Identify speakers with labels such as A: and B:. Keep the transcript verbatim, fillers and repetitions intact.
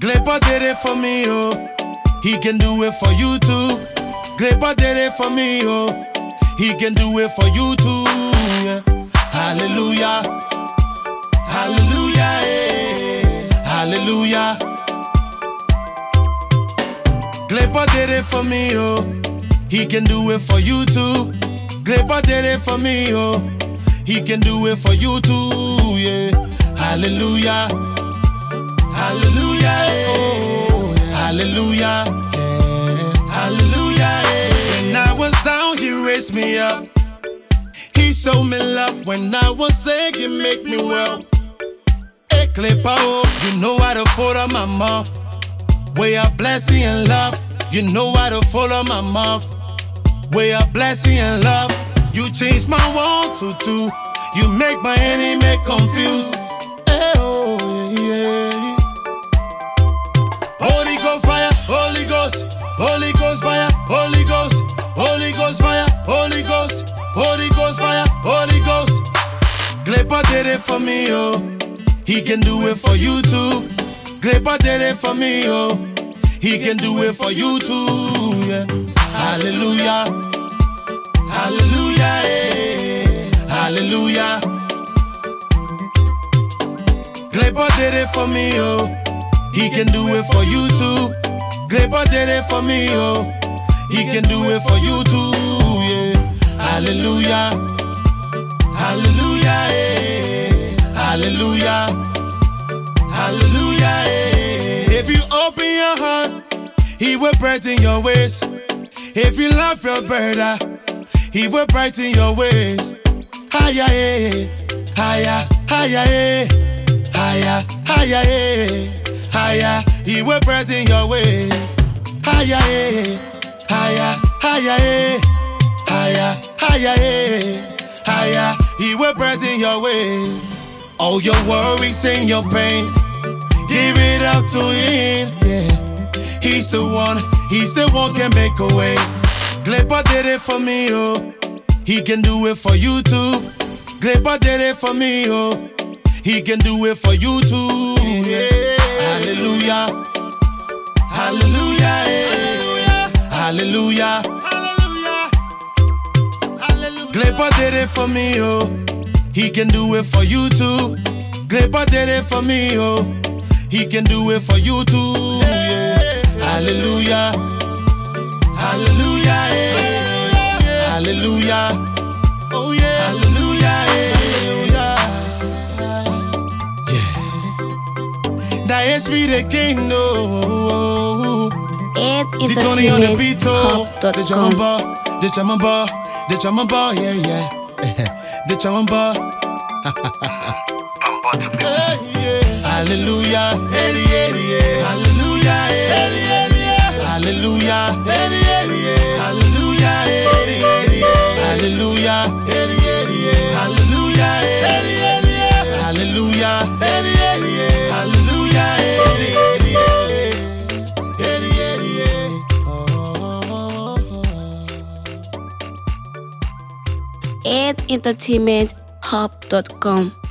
A: Gleba did it for me, oh. He can do it for you too. Gleba did it for me, oh. He can do it for you too. Yeah. Hallelujah. Hallelujah. Yeah. Hallelujah. Gleba did it for me, oh. He can do it for you too. Gleba did it for me, oh. He can do it for you too, yeah. Hallelujah. Hallelujah, oh, yeah. Hallelujah, yeah. Hallelujah, yeah. When I was down, he raised me up. He showed me love when I was sick, he make me well. Hey, Gleba, oh, you know how to follow my mouth. Way of blessing and love, you know how to follow my mouth. Way of blessing and love, you change my one to two. You make my enemy confused. Hey, oh, yeah, yeah. Holy Ghost fire, Holy Ghost, Holy Ghost fire, Holy Ghost, Holy Ghost fire, Holy Ghost, Holy Ghost fire, Holy Ghost. Gleba did it for me, oh. He can do it for you too. Gleba did it for me, oh. He can do it for you too, yeah. Hallelujah. Hallelujah, yeah. Hallelujah. Gleba did it for me, oh. He can do it for you too. Gleba did it for me, oh. He can do it for you too, yeah. Hallelujah. Hallelujah, yeah. Hallelujah. Hallelujah, yeah. If you open your heart, he will brighten your ways. If you love your brother, he will brighten your ways. Higher, yeah. Higher, higher, yeah. Higher, higher, yeah. Higher, he will brighten your ways. Higher, yeah. Higher, higher, yeah. Higher, higher, yeah. Higher, he will brighten your ways. All your worries and your pain, give it up to him, yeah. He's the one, he's the one can make a way. Gleba did it for me, oh. He can do it for you too. Gleba did it for me, oh. He can do it for you too, yeah. Hallelujah. Hallelujah, yeah. Hallelujah. Hallelujah. Hallelujah. Gleba did it for me, oh. He can do it for you too. Gleba did it for me, oh. He can do it for you too, yeah. Hallelujah. Hallelujah, yeah. Hallelujah. Oh yeah. Hallelujah, yeah. Yeah. That is me the king, no.
B: It entertainment hub dot
A: The
B: com.
A: Jamamba, the Jamamba, the Jamamba, yeah, yeah. The Jamamba. Hey, yeah. Hallelujah, hey, yeah, yeah. Hallelujah, hey, yeah, yeah. Hallelujah, hey, yeah, yeah. Hallelujah, hey, yeah, yeah. Hallelujah, hey, yeah, yeah. Hallelujah, hey, yeah, yeah. Hallelujah, hey, yeah, yeah. Hallelujah, hey, yeah, yeah. Hey, yeah, yeah. Oh, oh, oh.
B: it entertainment hub dot com.